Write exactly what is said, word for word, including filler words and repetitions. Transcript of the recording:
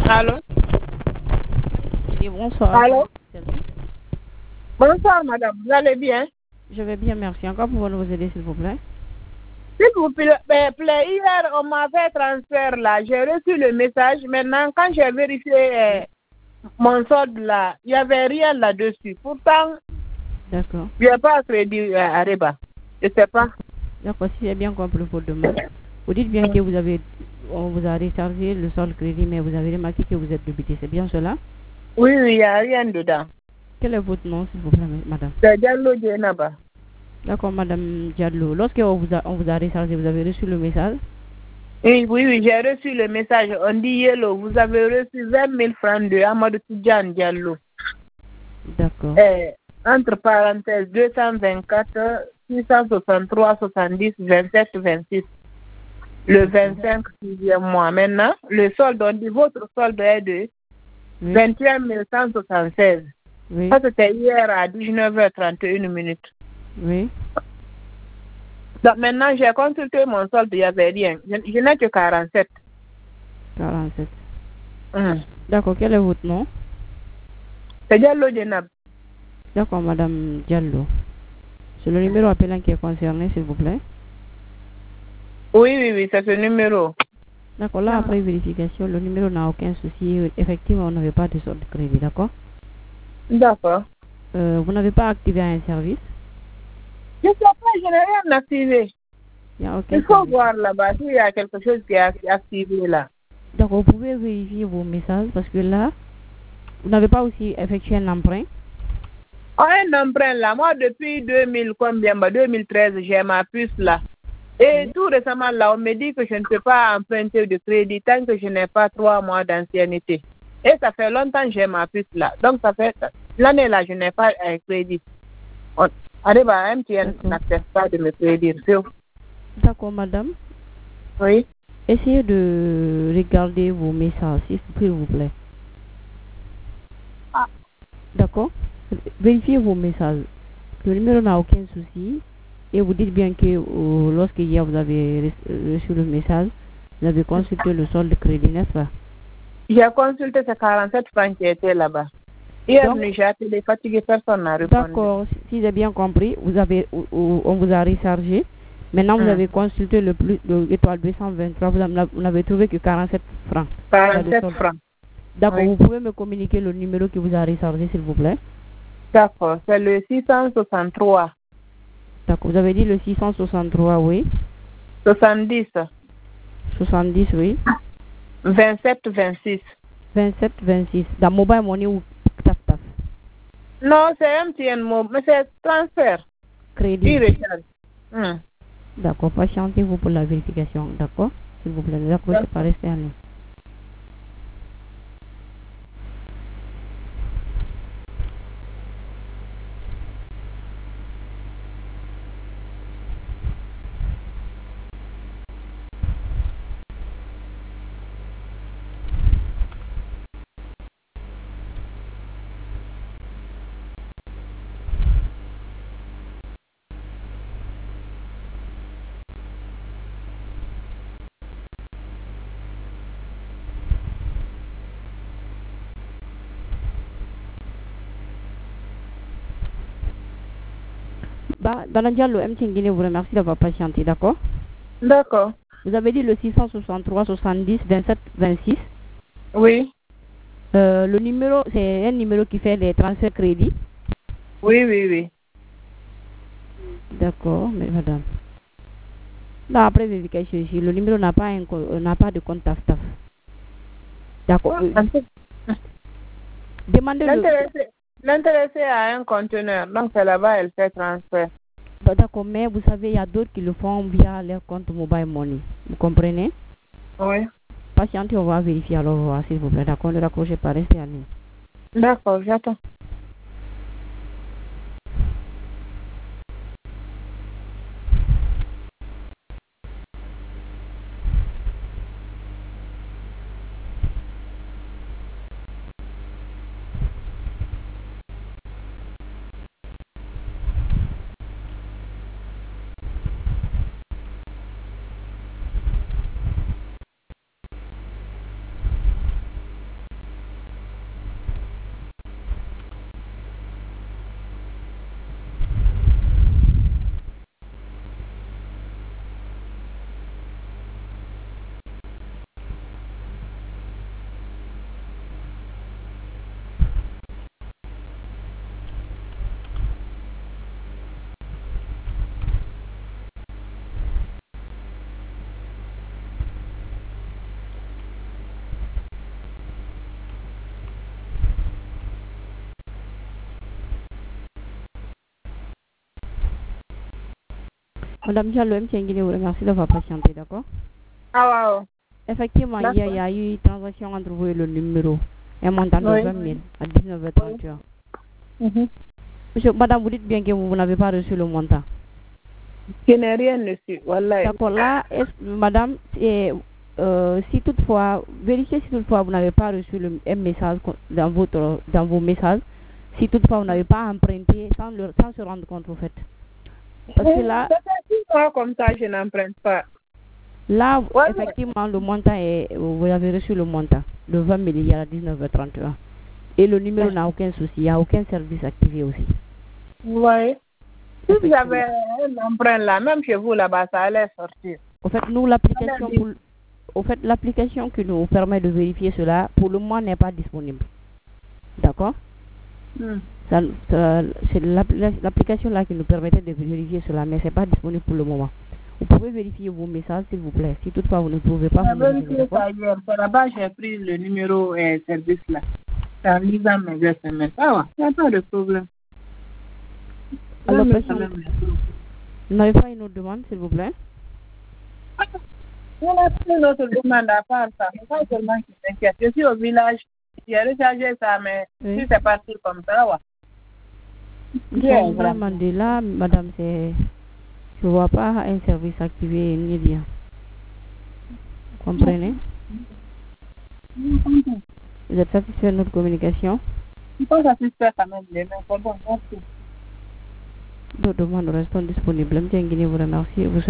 Allô? Oui, bonsoir. Allô? Bonsoir, madame. Vous allez bien? Je vais bien, merci. Encore pouvez vous aider, s'il vous plaît? S'il vous plaît, plaît, hier, on m'a fait transfert là. J'ai reçu le message. Maintenant, quand j'ai vérifié euh, mon solde là, il n'y avait rien là-dessus. Pourtant, d'accord. Il n'y a pas crédit à Areba. Je ne sais pas. D'accord, si j'ai bien compris votre demande. Vous dites bien que vous avez, on vous a rechargé le solde crédit, mais vous avez remarqué que vous êtes débité. C'est bien cela? Oui, oui, il n'y a rien dedans. Quel est votre nom, s'il vous plaît, madame? C'est Diallo Djenaba. D'accord, madame Diallo. Lorsque on vous a, on vous a rechargé, vous avez reçu le message? Oui, oui, oui, j'ai reçu le message. On dit Yellow, vous avez reçu vingt mille francs de Amadou Tidjan Diallo. D'accord. Eh, entre parenthèses, deux cent vingt-quatre, six cent soixante-trois, soixante-dix, vingt-sept, vingt-six. Le vingt-cinq, sixième mois. Maintenant, le solde, on dit votre solde est de Oui. vingt et un mille cent soixante-seize. Oui. Ça, c'était hier à dix-neuf heures trente et une minutes. Oui. Donc maintenant, j'ai consulté mon solde, il n'y avait rien. Je, je n'ai que quarante-sept. quarante-sept. Hum. D'accord, quel est votre nom? C'est Diallo Djenab. D'accord, madame Diallo. C'est le numéro appelant qui est concerné, s'il vous plaît? Oui, oui, oui, c'est ce numéro. D'accord, là, après vérification, le numéro n'a aucun souci. Effectivement, on n'avait pas de solde de crédit, d'accord? D'accord. Euh, vous n'avez pas activé un service? Je ne sais pas, je n'ai rien activé. Il n'y a aucun Il faut service. voir là-bas s'il y a quelque chose qui est activé là. Donc, vous pouvez vérifier vos messages parce que là, vous n'avez pas aussi effectué un emprunt. Oh, un emprunt là, moi depuis deux mille combien, bah, deux mille treize, j'ai ma puce là. Et Oui. tout récemment là, on me dit que je ne peux pas emprunter de crédit tant que je n'ai pas trois mois d'ancienneté. Et ça fait longtemps que j'ai ma puce là. Donc ça fait l'année là, je n'ai pas un crédit. On arrive à M T N n'accepte pas de me crédit. D'accord, madame. Oui. Essayez de regarder vos messages, s'il vous plaît. Ah. D'accord? Vérifiez vos messages. Le numéro n'a aucun souci. Et vous dites bien que euh, lorsque hier vous avez reçu le message, vous avez consulté le solde de crédit, n'est-ce pas? J'ai consulté ces quarante-sept francs qui étaient là-bas. Hier, j'ai appelé fatigué, personne n'a répondu. D'accord, si j'ai bien compris, vous avez, on vous a rechargé. Maintenant, vous hum. avez consulté le plus, l'étoile deux cent vingt-trois, vous n'avez trouvé que quarante-sept francs. quarante-sept francs. D'accord, Oui. vous pouvez me communiquer le numéro qui vous a rechargé, s'il vous plaît? D'accord, c'est le six cent soixante-trois. D'accord, vous avez dit le six cent soixante-trois, oui. soixante-dix. soixante-dix, oui. vingt-sept, vingt-six. vingt-sept, vingt-six. Dans Mobile Money ou Tap Tap? Non, c'est M T N, mais c'est transfert. Crédit. Hum. D'accord, patientez-vous pour la vérification, d'accord? S'il vous plaît, ne raccrochez pas, restez à nous. Bah, Madame Diallo, M T N Guinée vous remercie d'avoir patienté, d'accord? D'accord. Vous avez dit le six cent soixante-trois, soixante-dix, vingt-sept, vingt-six? Oui. Euh, le numéro, c'est un numéro qui fait les transferts crédits? Oui, oui, oui. D'accord, mais madame. Là, après vérification ici, le numéro n'a pas, un, n'a pas de compte Taf Taf. D'accord. Euh, demandez le... L'intéressé a un conteneur, donc c'est là-bas elle fait transfert. D'accord, mais vous savez, il y a d'autres qui le font via leur compte Mobile Money. Vous comprenez? Oui. Patientez, on va vérifier alors, s'il vous plaît. D'accord, ne raccrochez pas, restez à nous. D'accord, j'attends. Madame Diallo, M. Guinée vous remercie d'avoir patienté, d'accord? Ah, wow. Effectivement, il y, a, il y a eu une transaction entre vous et le numéro, un montant de Oui. vingt mille à dix-neuf heures trente et un. Mhm. Monsieur, madame, vous dites bien que vous, vous n'avez pas reçu le montant. Je n'ai rien reçu, voilà. D'accord, là, est-ce- madame, et, euh, si toutefois, vérifiez si toutefois vous n'avez pas reçu le, un message co- dans, votre, dans vos messages, si toutefois vous n'avez pas emprunté sans, le, sans se rendre compte, au fait. Parce que là, Moi, comme ça, je n'emprunte pas. là, Ouais, effectivement, le montant est, vous avez reçu le montant de vingt milliards à dix-neuf heures trente et un. Et le numéro n'a aucun souci, il n'y a aucun service activé aussi. oui. Si vous avez un emprunt là, même chez vous là-bas, ça allait sortir. Au fait, nous, l'application pour, au fait, l'application qui nous permet de vérifier cela, pour le moment, n'est pas disponible. D'accord? Hmm. Ça, ça, c'est l'application là qui nous permettait de vérifier cela, mais c'est pas disponible pour le moment. Vous pouvez vérifier vos messages, s'il vous plaît. Si toutefois vous ne pouvez pas, vous me dites, vérifié ça hier. C'est là-bas j'ai pris le numéro et service là. C'est en lisant mes S M S. Ah ouais, il n'y a pas de problème. Alors, Même patient, ça, même. vous n'avez pas une autre demande, s'il vous plaît? On a pris une autre demande à part ça. C'est pas seulement qui s'inquiète. Je suis au village. J'ai rechargé ça, mais Oui. si c'est parti comme ça, ouais. Ils Bien, sont vraiment de là, madame, c'est... Je vois pas un service activé ni rien. Vous comprenez? Vous êtes satisfait de notre communication? Je pense que c'est ça quand même. Mais c'est bon, merci. D'autres demandes restent disponibles. M. Guinée vous remercie. Vous